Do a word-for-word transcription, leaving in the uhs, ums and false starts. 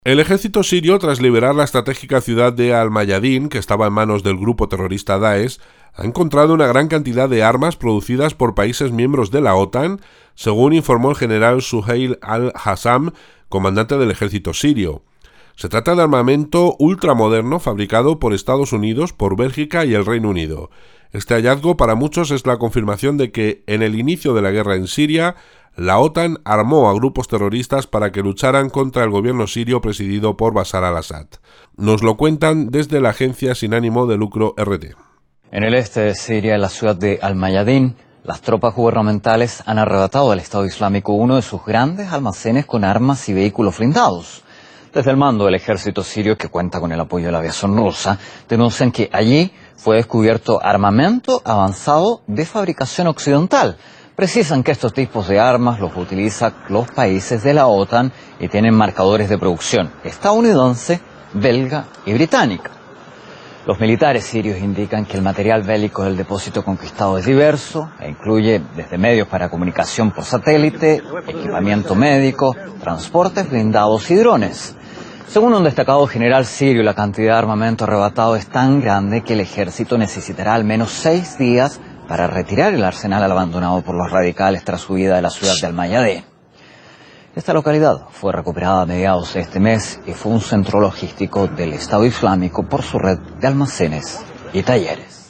El ejército sirio, tras liberar la estratégica ciudad de Al-Mayadin, que estaba en manos del grupo terrorista Daesh, ha encontrado una gran cantidad de armas producidas por países miembros de la OTAN, según informó el general Suheil al-Hassam, comandante del ejército sirio. Se trata de armamento ultramoderno fabricado por Estados Unidos, por Bélgica y el Reino Unido. Este hallazgo para muchos es la confirmación de que, en el inicio de la guerra en Siria, la OTAN armó a grupos terroristas para que lucharan contra el gobierno sirio presidido por Bashar al-Assad. Nos lo cuentan desde la agencia sin ánimo de lucro R T. En el este de Siria, en la ciudad de Al-Mayadin, las tropas gubernamentales han arrebatado al Estado Islámico uno de sus grandes almacenes con armas y vehículos blindados. Desde el mando del ejército sirio, que cuenta con el apoyo de la aviación rusa, denuncian que allí fue descubierto armamento avanzado de fabricación occidental. Precisan que estos tipos de armas los utilizan los países de la OTAN y tienen marcadores de producción estadounidense, belga y británica. Los militares sirios indican que el material bélico del depósito conquistado es diverso e incluye desde medios para comunicación por satélite, equipamiento médico, transportes blindados y drones. Según un destacado general sirio, la cantidad de armamento arrebatado es tan grande que el ejército necesitará al menos seis días para retirar el arsenal abandonado por los radicales tras su huida de la ciudad de Al-Mayadin. Esta localidad fue recuperada a mediados de este mes y fue un centro logístico del Estado Islámico por su red de almacenes y talleres.